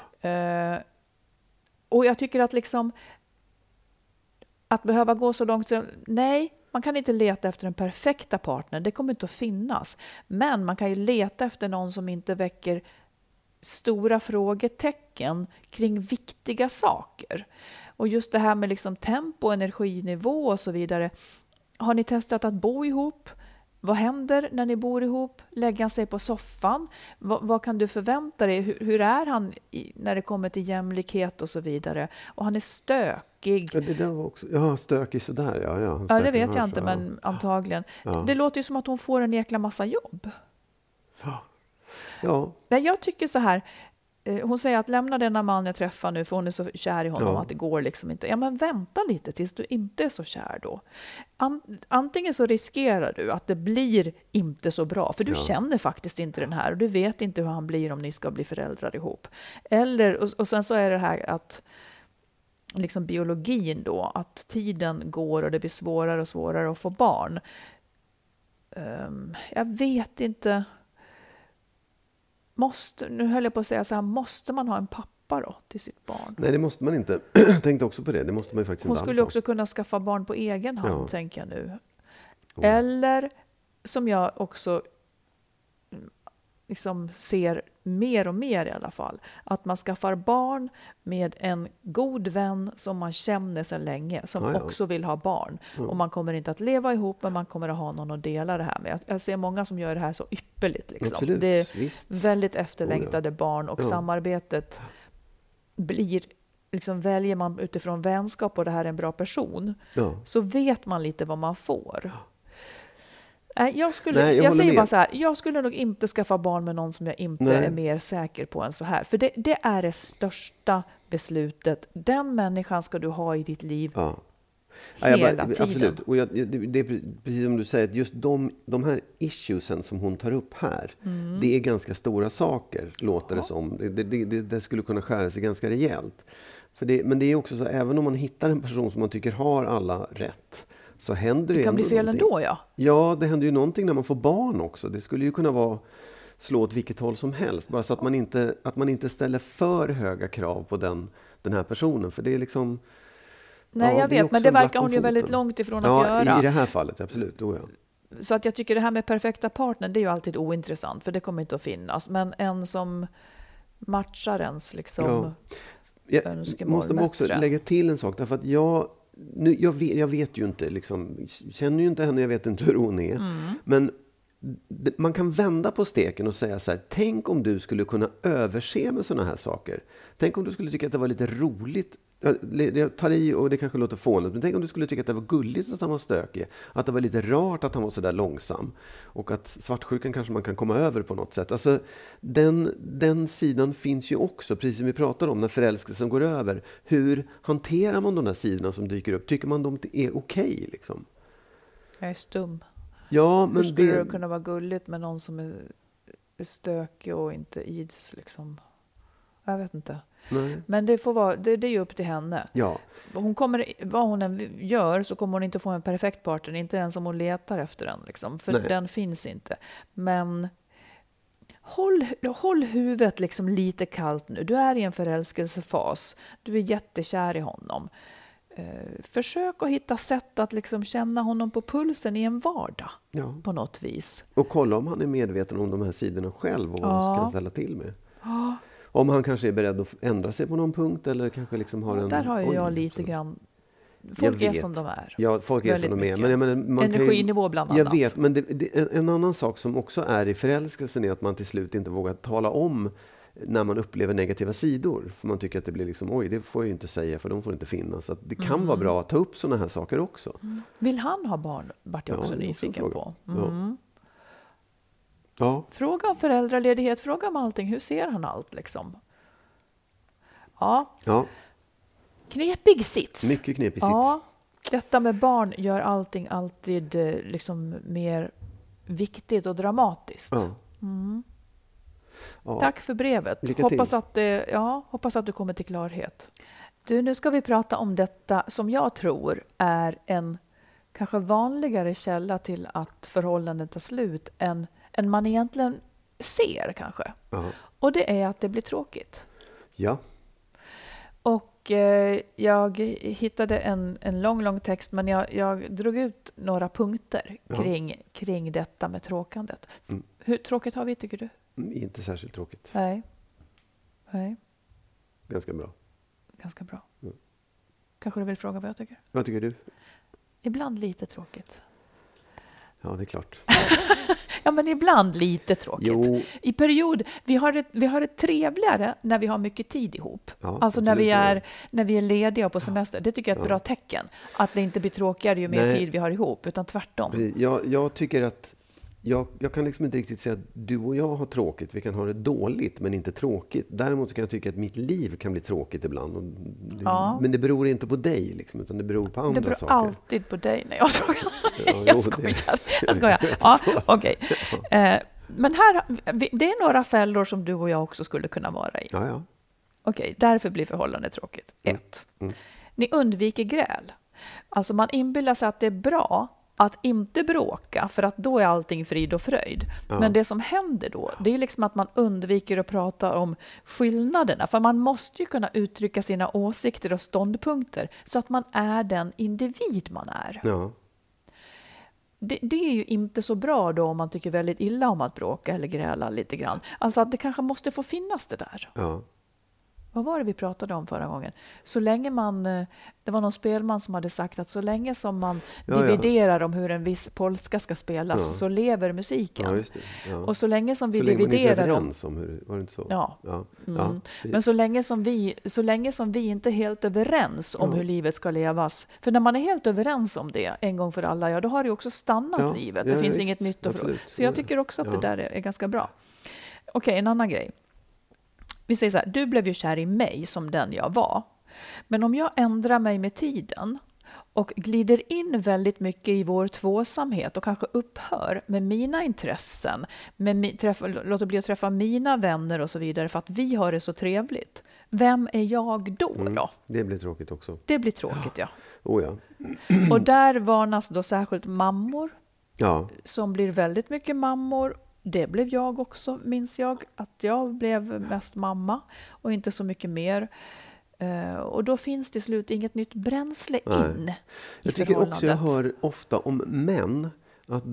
Och jag tycker att liksom att behöva gå så långt, så nej, man kan inte leta efter den perfekta partnern, det kommer inte att finnas. Men man kan ju leta efter någon som inte väcker stora frågetecken kring viktiga saker. Och just det här med liksom tempo, energinivå och så vidare. Har ni testat att bo ihop? Vad händer när ni bor ihop? Lägger han sig på soffan? Vad kan du förvänta dig? Hur är han när det kommer till jämlikhet och så vidare? Och han är stökig. Ja, det där var också, stökig sådär. Ja, det vet jag inte, men antagligen. Ja. Det låter ju som att hon får en jäkla massa jobb. Ja. Jag tycker så här. Hon säger att lämna denna man jag träffar nu, för hon är så kär i honom att det går liksom inte. Ja, men vänta lite tills du inte är så kär då. Antingen så riskerar du att det blir inte så bra, för du känner faktiskt inte den här och du vet inte hur han blir om ni ska bli föräldrar ihop. Eller, och sen så är det här att liksom biologin då, att tiden går och det blir svårare och svårare att få barn. Jag vet inte. Nu höll jag på att säga så här, måste man ha en pappa då till sitt barn? Nej, det måste man inte. Jag tänkte också på det. Det måste man ju faktiskt inte. Hon skulle alls också kunna skaffa barn på egen hand, tänker jag nu. Eller, som jag också liksom ser mer och mer i alla fall, att man skaffar barn med en god vän som man känner sedan länge, som också vill ha barn. Och man kommer inte att leva ihop, men man kommer att ha någon att dela det här med. Jag ser många som gör det här så ypperligt. Liksom. Absolut, det är väldigt efterlängtade barn, och samarbetet blir, liksom, väljer man utifrån vänskap och det här är en bra person, så vet man lite vad man får. Jag säger bara så här, jag skulle nog inte skaffa barn med någon som jag inte är mer säker på än så här. För det är det största beslutet. Den människan ska du ha i ditt liv hela tiden. Absolut. Och det är precis som du säger, att just de här issuesen som hon tar upp här, det är ganska stora saker, låter det som. Det skulle kunna skära sig ganska rejält. Men det är också så, även om man hittar en person som man tycker har alla rätt, så händer det kan bli fel ändå, Ja, det händer ju någonting när man får barn också. Det skulle ju kunna slå åt vilket håll som helst. Bara så att man inte ställer för höga krav på den här personen. För det är liksom... Nej, jag vet, men det verkar hon ju väldigt långt ifrån att göra. Ja, i det här fallet, absolut. Så att jag tycker det här med perfekta partner, det är ju alltid ointressant. För det kommer inte att finnas. Men en som matchar ens liksom önskemål måste man också lägga till en sak. Därför att jag vet ju inte, liksom, känner ju inte henne, jag vet inte hur hon är. Men man kan vända på steken och säga så här: tänk om du skulle kunna överse med såna här saker. Tänk om du skulle tycka att det var lite roligt. Jag tar i och det kanske låter fånigt, men tänk om du skulle tycka att det var gulligt att han var stökig. Att det var lite rart att han var så där långsam. Och att svartsjukan kanske man kan komma över på något sätt. Alltså, den sidan finns ju också, precis som vi pratade om, när förälskelsen går över. Hur hanterar man de där sidorna som dyker upp? Tycker man de är okej, liksom? Jag är stum. Ja, men hur skulle det kunna vara gulligt med någon som är stökig och inte ids, liksom? Jag vet inte. Nej. Men det får vara, det är ju upp till henne. Ja. Vad hon än gör, så kommer hon inte få en perfekt partner, inte ens om hon letar efter den, liksom, för den finns inte. Men håll huvudet liksom lite kallt nu. Du är i en förälskelsefas. Du är jättekär i honom. Försök att hitta sätt att liksom känna honom på pulsen i en vardag på något vis. Och kolla om han är medveten om de här sidorna själv och vad han kan ställa till med. Om han kanske är beredd att ändra sig på någon punkt, eller kanske liksom har en... Där har ju jag lite grann... Folk är som de är. Ja, folk är som de är. Men jag menar, man energinivå bland annat. Jag vet, men en annan sak som också är i förälskelsen är att man till slut inte vågar tala om när man upplever negativa sidor. För man tycker att det blir liksom, oj, det får jag ju inte säga, för de får inte finnas. Så att det kan vara bra att ta upp såna här saker också. Vill han ha barn? Vart jag också nyfiken på. Ja. Fråga om föräldraledighet, fråga om allting. Hur ser han allt, liksom? Ja. Knepig sits. Mycket knepig sits. Ja, detta med barn gör allting alltid liksom mer viktigt och dramatiskt. Ja. Ja. Tack för brevet. Hoppas att du kommer till klarhet. Du, nu ska vi prata om detta som jag tror är en kanske vanligare källa till att förhållandet tar slut än man egentligen ser kanske. Och det är att det blir tråkigt. Ja. Och jag hittade en lång text, men jag drog ut några punkter kring detta med tråkandet. Hur tråkigt har vi, tycker du? Inte särskilt tråkigt. Nej. Ganska bra. Kanske du vill fråga vad jag tycker? Vad tycker du? Ibland lite tråkigt. Ja, det är klart. Ja, men ibland lite tråkigt. Jo. I period, vi har det trevligare när vi har mycket tid ihop. Ja, alltså absolut, när vi är lediga på semester. Det tycker jag är ett bra tecken. Att det inte blir tråkigare ju mer tid vi har ihop, utan tvärtom. Jag tycker att jag kan liksom inte riktigt säga att du och jag har tråkigt. Vi kan ha det dåligt, men inte tråkigt. Däremot så kan jag tycka att mitt liv kan bli tråkigt ibland. Men det beror inte på dig, liksom, utan det beror på andra saker. Det beror alltid på dig. Nej, jag skojar. Ja, okej. Men det är några fällor som du och jag också skulle kunna vara i. Ja. Okej, därför blir förhållandet tråkigt. 1. Ni undviker gräl. Alltså man inbillar sig att det är bra att inte bråka, för att då är allting frid och fröjd. Men det som händer då, det är liksom att man undviker att prata om skillnaderna. För man måste ju kunna uttrycka sina åsikter och ståndpunkter så att man är den individ man är. Ja. Det är ju inte så bra då om man tycker väldigt illa om att bråka eller gräla lite grann. Alltså att det kanske måste få finnas det där. Ja. Vad var det vi pratade om förra gången? Så länge det var någon spelman som hade sagt att så länge som man dividerar om hur en viss polska ska spelas så lever musiken. Ja, just det. Ja. Och så länge som vi så dividerar... länge man inte är överens om hur... Var det inte så? Ja. Ja, men så länge som vi inte är helt överens om hur livet ska levas. För när man är helt överens om det en gång för alla, då har det också stannat livet. Det finns inget nytt att fråga. Så jag tycker också att det där är ganska bra. Okej, en annan grej. Vi säger så här, du blev ju kär i mig som den jag var. Men om jag ändrar mig med tiden och glider in väldigt mycket i vår tvåsamhet och kanske upphör med mina intressen, låter bli att träffa mina vänner och så vidare för att vi har det så trevligt. Vem är jag då? Det blir tråkigt också. Det blir tråkigt, ja. Ja. Och där varnas då särskilt mammor som blir väldigt mycket mammor. Det blev jag också, minns jag, att jag blev mest mamma och inte så mycket mer. Och då finns till slut inget nytt bränsle in i jag tycker också jag hör ofta om män att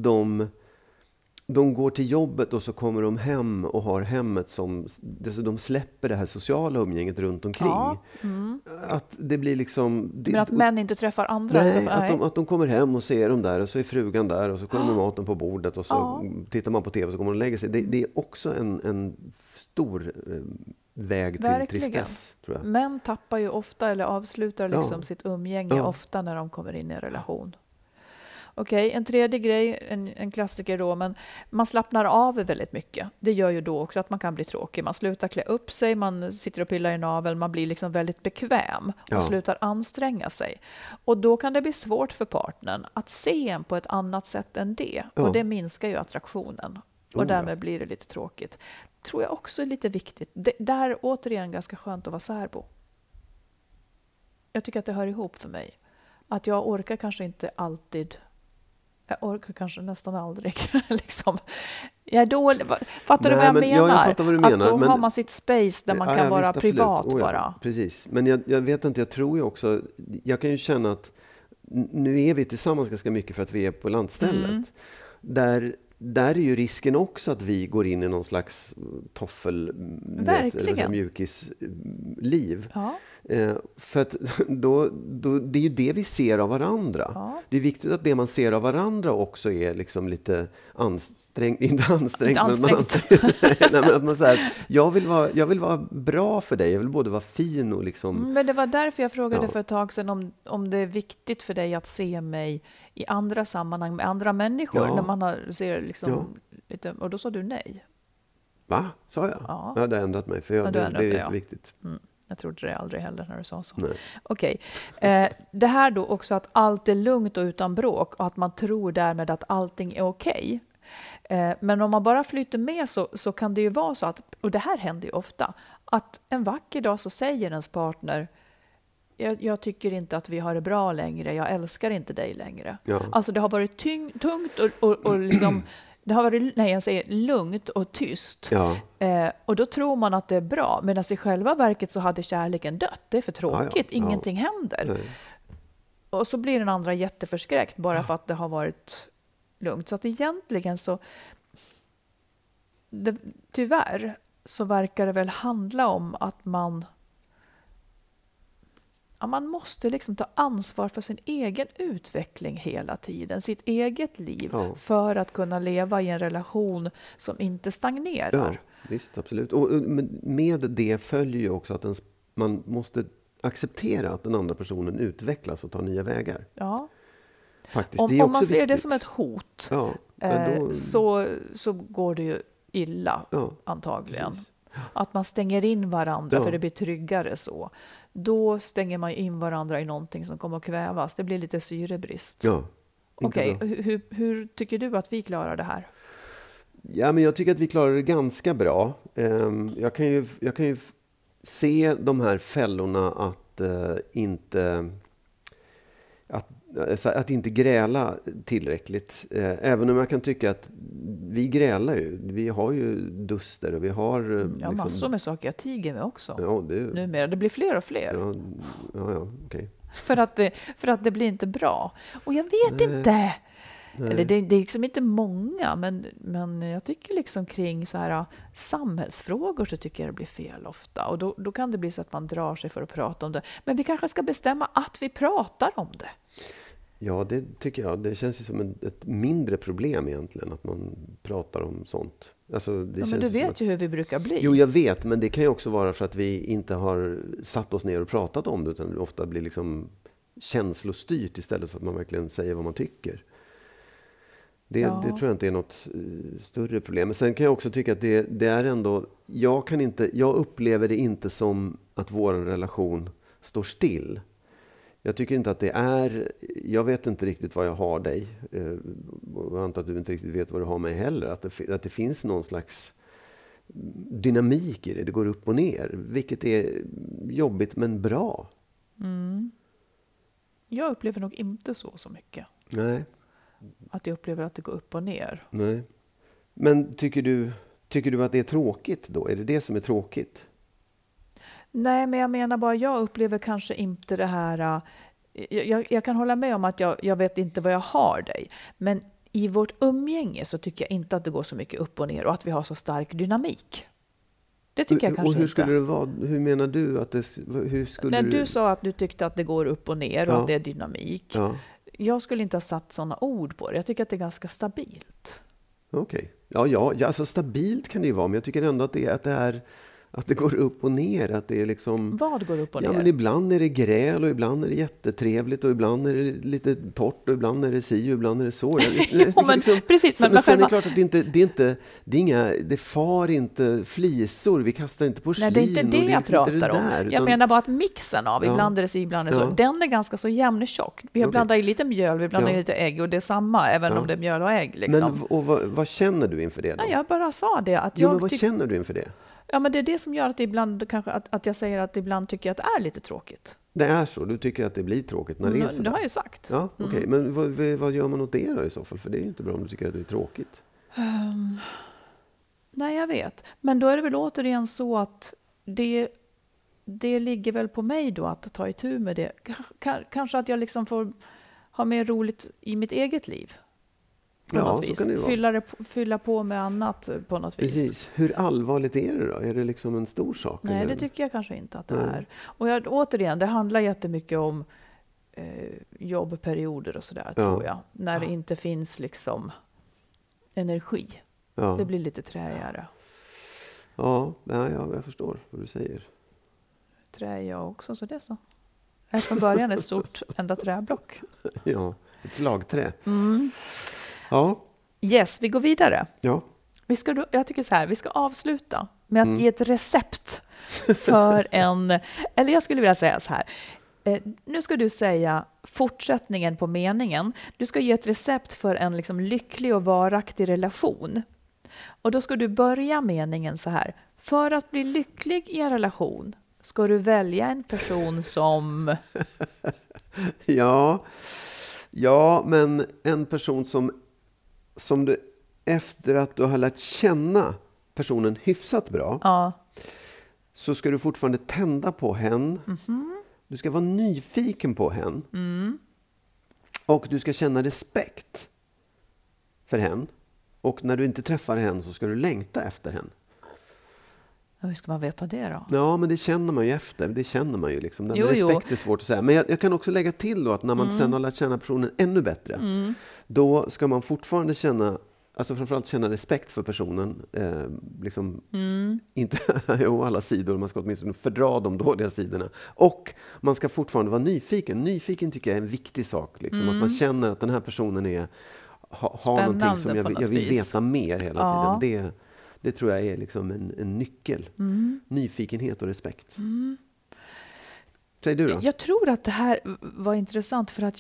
de går till jobbet och så kommer de hem och har hemmet som... De släpper det här sociala umgänget runt omkring. Ja. Att det blir liksom... Men att män inte träffar andra? Nej, att de kommer hem och ser dem där och så är frugan där och så kommer maten på bordet och så tittar man på tv och så kommer de och lägger sig. Det är också en stor väg till tristess, tror jag. Män tappar ju ofta eller avslutar liksom sitt umgänge ofta när de kommer in i en relation. Okej, en tredje grej, en klassiker då, men man slappnar av väldigt mycket. Det gör ju då också att man kan bli tråkig. Man slutar klä upp sig, man sitter och pillar i naveln, man blir liksom väldigt bekväm och slutar anstränga sig. Och då kan det bli svårt för partnern att se en på ett annat sätt än det. Och det minskar ju attraktionen. Och därmed blir det lite tråkigt. Tror jag också är lite viktigt. Där återigen ganska skönt att vara särbo. Jag tycker att det hör ihop för mig. Att jag orkar kanske inte alltid... Jag orkar kanske nästan aldrig. liksom. Jag är dålig. Fattar du vad jag menar? Jag fattar vad du menar. Att då har man sitt space där man kan vara privat bara. Precis. Men jag vet inte, jag tror ju också... Jag kan ju känna att nu är vi tillsammans ganska mycket för att vi är på landstället. Där är ju risken också att vi går in i någon slags mjukisliv. Ja. För att då, det är ju det vi ser av varandra. Ja. Det är viktigt att det man ser av varandra också är liksom lite inte ansträngt. Men att man så här, jag vill vara bra för dig. Jag vill både vara fin och liksom... Men det var därför jag frågade för ett tag sedan om det är viktigt för dig att se mig i andra sammanhang med andra människor när man ser liksom lite, och då sa du nej. Va? Sa jag? Ja. Jag hade ändrat mig för det är jätteviktigt. Jag trodde det aldrig heller när du sa så. Nej. Okej. Det här då också att allt är lugnt och utan bråk och att man tror därmed att allting är okej. Men om man bara flyter med så kan det ju vara så att, och det här händer ju ofta, att en vacker dag så säger ens partner jag tycker inte att vi har det bra längre, jag älskar inte dig längre. Ja. Alltså det har varit tungt och liksom, det har varit jag säger, lugnt och tyst. Ja. Och då tror man att det är bra, medan i själva verket så hade kärleken dött. Det är för tråkigt, ingenting händer. Nej. Och så blir den andra jätteförskräckt bara för att det har varit lugnt. Så att egentligen så tyvärr så verkar det väl handla om att man måste liksom ta ansvar för sin egen utveckling hela tiden, sitt eget liv, för att kunna leva i en relation som inte stagnerar. Ja, visst, absolut. Och med det följer ju också att man måste acceptera att den andra personen utvecklas och tar nya vägar. Ja. Faktiskt, om man ser det som ett hot så går det ju illa, antagligen. Precis. Att man stänger in varandra för det blir tryggare så. Då stänger man in varandra i någonting som kommer att kvävas. Det blir lite syrebrist. Ja, okej, hur tycker du att vi klarar det här? Ja, men jag tycker att vi klarar det ganska bra. Jag kan ju se de här fällorna att inte gräla tillräckligt. Även om jag kan tycka att vi grälar ju. Vi har ju duster och vi har... Ja, massor med saker jag tiger med också. Ja, numera. Det blir fler och fler. Ja, okej. För att det blir inte bra. Och jag vet inte... Eller det är liksom inte många, men jag tycker liksom kring så här samhällsfrågor så tycker jag det blir fel ofta. Och då kan det bli så att man drar sig för att prata om det. Men vi kanske ska bestämma att vi pratar om det. Ja, det tycker jag. Det känns ju som ett mindre problem egentligen att man pratar om sånt. Alltså, men du vet ju hur vi brukar bli. Jo, jag vet, men det kan ju också vara för att vi inte har satt oss ner och pratat om det, utan det ofta blir liksom känslostyrt istället för att man verkligen säger vad man tycker. Det tror jag inte är något större problem. Men sen kan jag också tycka att det är ändå... Jag upplever det inte som att vår relation står still. Jag tycker inte att det är... Jag vet inte riktigt vad jag har dig. Jag antar att du inte riktigt vet vad du har mig heller. Att det finns någon slags dynamik i det. Det går upp och ner. Vilket är jobbigt men bra. Mm. Jag upplever nog inte så mycket. Nej. Att jag upplever att det går upp och ner. Nej. Men tycker du att det är tråkigt då? Är det som är tråkigt? Nej, men jag menar bara, jag upplever kanske inte det här... Jag kan hålla med om att jag vet inte vad jag har dig. Men i vårt umgänge så tycker jag inte att det går så mycket upp och ner. Och att vi har så stark dynamik. Det tycker jag kanske och hur skulle det vara? Hur menar du att det... Hur skulle du sa att du tyckte att det går upp och ner och att det är dynamik. Ja. Jag skulle inte ha satt sådana ord på det. Jag tycker att det är ganska stabilt. Okej. Ja, alltså stabilt kan det ju vara. Men jag tycker ändå att det går upp och ner. Att det är liksom... Vad går upp och ner? Ja, men ibland är det gräl och ibland är det jättetrevligt och ibland är det lite torrt och ibland är det si och ibland är det så. Precis. Men sen är det klart att det far inte flisor. Vi kastar inte porslin. Nej, det är inte det jag pratar om. Jag menar bara att mixen av ibland är det si, ibland är det så. Den är ganska så jämn och tjock. Vi har blandat i lite mjöl, vi blandar i lite ägg och det är samma även om det är mjöl och ägg. Liksom. Men vad känner du inför det då? Nej, jag bara sa det. Att men vad känner du inför det? Ja, men det är det som gör att ibland kanske att jag säger att ibland tycker jag att det är lite tråkigt. Det är så? Du tycker att det blir tråkigt när det är så? Det har jag sagt. Ja, okej. Men vad gör man åt det då i så fall? För det är ju inte bra om du tycker att det är tråkigt. Nej, jag vet. Men då är det väl återigen så att det ligger väl på mig då att ta itu med det. Kanske att jag liksom får ha mer roligt i mitt eget liv. På något vis. Fylla på med annat på något vis. Precis. Hur allvarligt är det då? Är det liksom en stor sak? Nej, det tycker jag kanske inte att det är. Och återigen, det handlar jättemycket om jobbperioder och sådär, tror jag. När det inte finns liksom energi. Ja. Det blir lite träigare. Ja, jag förstår vad du säger. Trä är jag också, så det är så. Jag är från början ett stort enda träblock. Ja, ett slagträ. Mm. Ja. Yes, vi går vidare. Ja. Jag tycker så här, vi ska avsluta med att ge ett recept för eller jag skulle vilja säga så här. Nu ska du säga fortsättningen på meningen. Du ska ge ett recept för en liksom lycklig och varaktig relation. Och då ska du börja meningen så här. För att bli lycklig i en relation ska du välja en person som... Ja, men en person som du efter att du har lärt känna personen hyfsat bra, så ska du fortfarande tända på henne. Du ska vara nyfiken på henne. Och du ska känna respekt för henne. Och när du inte träffar henne så ska du längta efter henne. Hur ska man veta det då? Ja, men det känner man ju efter. Det känner man ju liksom. Respekt är svårt att säga. Men jag kan också lägga till då att när man sen har lärt känna personen ännu bättre, då ska man fortfarande känna, alltså framförallt känna respekt för personen. Inte alla sidor, man ska åtminstone fördra de dåliga sidorna. Och man ska fortfarande vara nyfiken. Nyfiken tycker jag är en viktig sak. Liksom. Att man känner att den här personen har någonting som jag vill veta mer hela tiden. Det tror jag är liksom en nyckel. Nyfikenhet och respekt. Säg du då? Jag tror att det här var intressant för att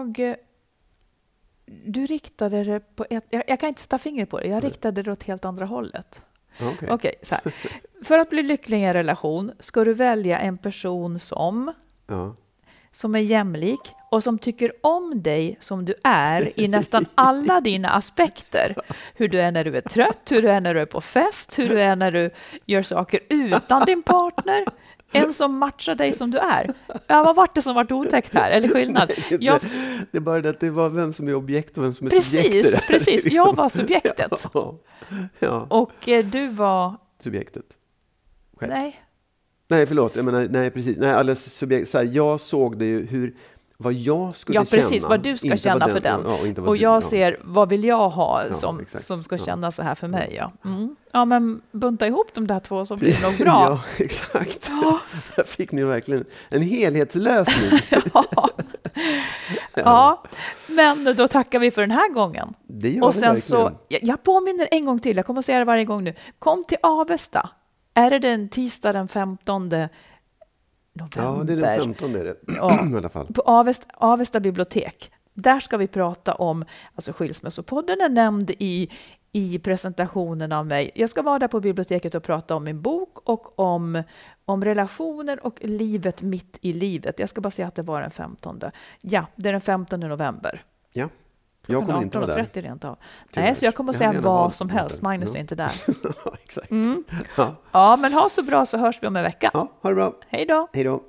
du riktade det på jag kan inte sätta fingret på det. Jag riktade det åt helt andra hållet. Okej, så här. För att bli lycklig i en relation ska du välja en person som är jämlik och som tycker om dig som du är i nästan alla dina aspekter. Hur du är när du är trött, hur du är när du är på fest, hur du är när du gör saker utan din partner. En som matchar dig som du är. Vad var det som var otäckt här? Eller skillnad? Det är bara det att det var vem som är objekt och vem som är subjekt. Precis. Jag var subjektet. Ja. Och du var... Subjektet. Själv. Nej, förlåt. Jag menar, nej, precis. Nej, alldeles subjekt. Så här, jag såg det ju vad jag skulle känna. Ja, precis. Vad du ska känna för den. Och jag ser, vad vill jag ha som ska känna så här för mig. Ja, men bunta ihop de där två så blir det nog bra. Ja, exakt. Där fick ni verkligen en helhetslösning. Ja, men då tackar vi för den här gången. Det gör och sen så, jag påminner en gång till. Jag kommer att säga det varje gång nu. Kom till Avesta. Är det den tisdag den 15 november? Ja, det är den 15 är det. I alla fall. På Avesta bibliotek. Där ska vi prata om, alltså Skilsmässopodden är nämnd i presentationen av mig. Jag ska vara där på biblioteket och prata om min bok och om relationer och livet mitt i livet. Jag ska bara säga att det var den 15. Ja, det är den 15 november. Ja. Jag kommer inte vara där. 30 rent av. Nej, så jag kommer att säga vad som helst. Magnus är inte där. Exakt. Ja, men ha så bra så hörs vi om en vecka. Ja, ha det bra. Hej då. Hej då.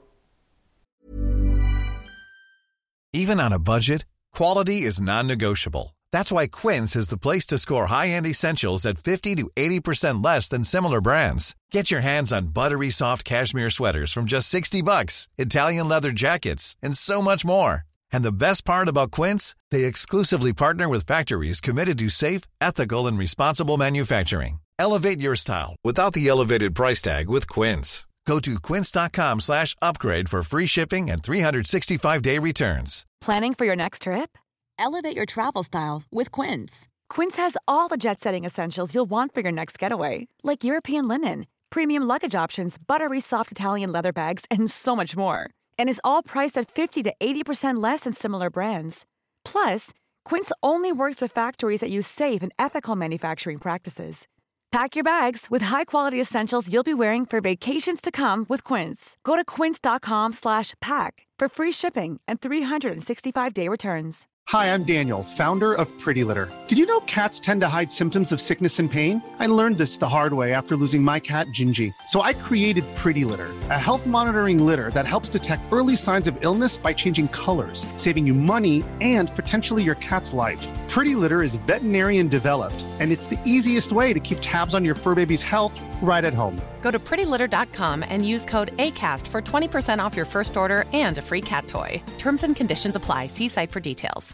Even on a budget, quality is non-negotiable. That's why Quince is the place to score high-end essentials at 50 to 80% less than similar brands. Get your hands on buttery soft cashmere sweaters from just $60, Italian leather jackets, and so much more. And the best part about Quince, they exclusively partner with factories committed to safe, ethical, and responsible manufacturing. Elevate your style without the elevated price tag with Quince. Go to quince.com/upgrade for free shipping and 365-day returns. Planning for your next trip? Elevate your travel style with Quince. Quince has all the jet-setting essentials you'll want for your next getaway, like European linen, premium luggage options, buttery soft Italian leather bags, and so much more. And is all priced at 50 to 80% less than similar brands. Plus, Quince only works with factories that use safe and ethical manufacturing practices. Pack your bags with high-quality essentials you'll be wearing for vacations to come with Quince. Go to quince.com/pack for free shipping and 365-day returns. Hi, I'm Daniel, founder of Pretty Litter. Did you know cats tend to hide symptoms of sickness and pain? I learned this the hard way after losing my cat, Gingy. So I created Pretty Litter, a health monitoring litter that helps detect early signs of illness by changing colors, saving you money and potentially your cat's life. Pretty Litter is veterinarian developed, and it's the easiest way to keep tabs on your fur baby's health right at home. Go to prettylitter.com and use code ACAST for 20% off your first order and a free cat toy. Terms and conditions apply. See site for details.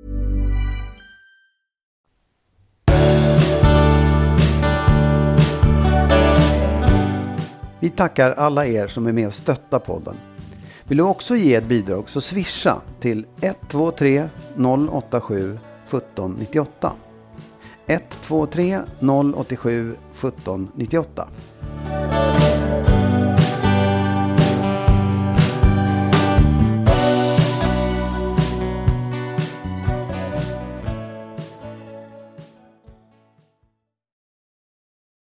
Vi tackar alla er som är med och stöttar podden. Vill du också ge ett bidrag så swisha till 123 087 1798. 123 087 1798.